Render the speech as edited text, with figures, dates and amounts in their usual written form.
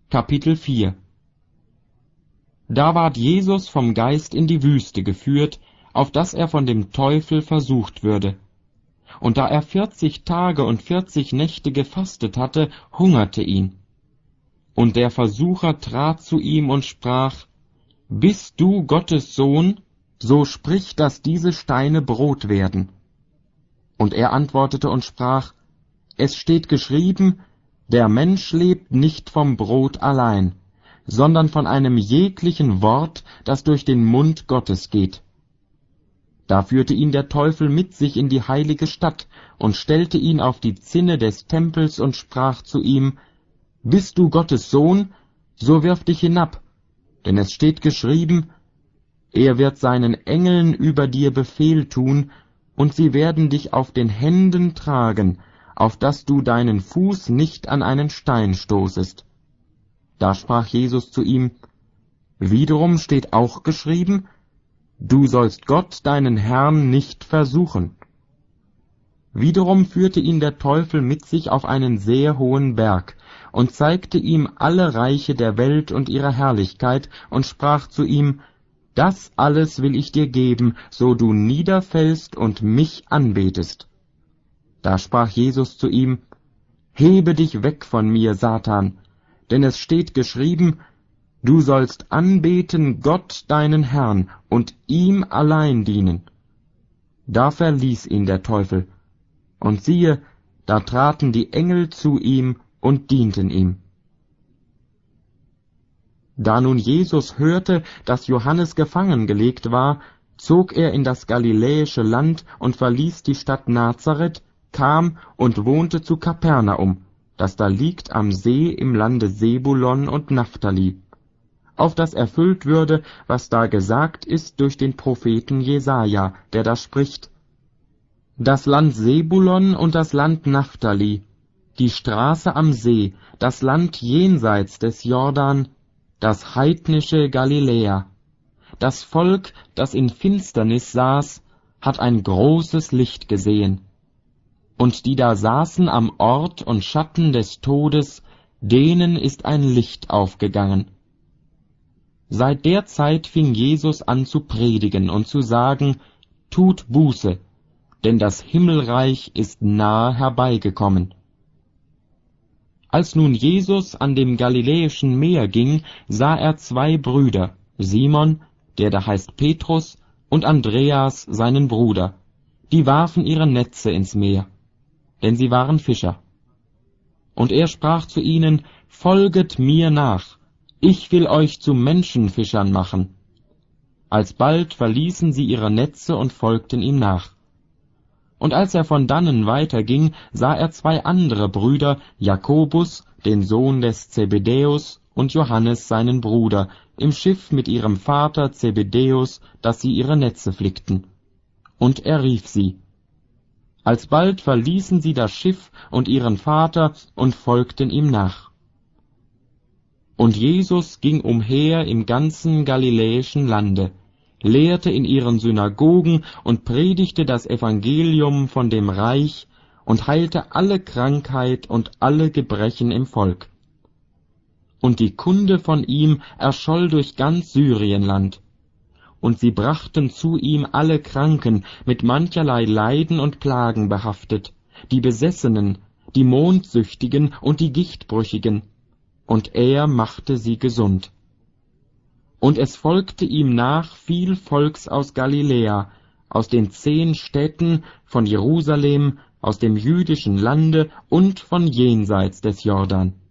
Kapitel 4 Da ward Jesus vom Geist in die Wüste geführt, auf dass er von dem Teufel versucht würde. Und da er 40 Tage und 40 Nächte gefastet hatte, hungerte ihn. Und der Versucher trat zu ihm und sprach: Bist du Gottes Sohn, so sprich, dass diese Steine Brot werden. Und er antwortete und sprach: Es steht geschrieben, der Mensch lebt nicht vom Brot allein, sondern von einem jeglichen Wort, das durch den Mund Gottes geht. Da führte ihn der Teufel mit sich in die heilige Stadt und stellte ihn auf die Zinne des Tempels und sprach zu ihm: Bist du Gottes Sohn, so wirf dich hinab, denn es steht geschrieben, er wird seinen Engeln über dir Befehl tun, und sie werden dich auf den Händen tragen, auf dass du deinen Fuß nicht an einen Stein stoßest. Da sprach Jesus zu ihm: Wiederum steht auch geschrieben, du sollst Gott, deinen Herrn, nicht versuchen. Wiederum führte ihn der Teufel mit sich auf einen sehr hohen Berg und zeigte ihm alle Reiche der Welt und ihre Herrlichkeit und sprach zu ihm: Das alles will ich dir geben, so du niederfällst und mich anbetest. Da sprach Jesus zu ihm: Hebe dich weg von mir, Satan, denn es steht geschrieben, du sollst anbeten Gott deinen Herrn und ihm allein dienen. Da verließ ihn der Teufel, und siehe, da traten die Engel zu ihm und dienten ihm. Da nun Jesus hörte, dass Johannes gefangen gelegt war, zog er in das galiläische Land und verließ die Stadt Nazareth, kam und wohnte zu Kapernaum, das da liegt am See im Lande Sebulon und Naphtali, auf das erfüllt würde, was da gesagt ist durch den Propheten Jesaja, der da spricht: Das Land Sebulon und das Land Naphtali, die Straße am See, das Land jenseits des Jordan, das heidnische Galiläa. Das Volk, das in Finsternis saß, hat ein großes Licht gesehen. Und die da saßen am Ort und Schatten des Todes, denen ist ein Licht aufgegangen. Seit der Zeit fing Jesus an zu predigen und zu sagen: Tut Buße, denn das Himmelreich ist nahe herbeigekommen. Als nun Jesus an dem Galiläischen Meer ging, sah er 2 Brüder, Simon, der da heißt Petrus, und Andreas, seinen Bruder, die warfen ihre Netze ins Meer, denn sie waren Fischer. Und er sprach zu ihnen: Folget mir nach, ich will euch zu Menschenfischern machen. Alsbald verließen sie ihre Netze und folgten ihm nach. Und als er von dannen weiterging, sah er 2 andere Brüder, Jakobus, den Sohn des Zebedäus, und Johannes, seinen Bruder, im Schiff mit ihrem Vater Zebedäus, dass sie ihre Netze flickten. Und er rief sie. Alsbald verließen sie das Schiff und ihren Vater und folgten ihm nach. Und Jesus ging umher im ganzen galiläischen Lande, lehrte in ihren Synagogen und predigte das Evangelium von dem Reich und heilte alle Krankheit und alle Gebrechen im Volk. Und die Kunde von ihm erscholl durch ganz Syrienland. Und sie brachten zu ihm alle Kranken, mit mancherlei Leiden und Plagen behaftet, die Besessenen, die Mondsüchtigen und die Gichtbrüchigen, und er machte sie gesund. Und es folgte ihm nach viel Volks aus Galiläa, aus den 10 Städten, von Jerusalem, aus dem jüdischen Lande und von jenseits des Jordan.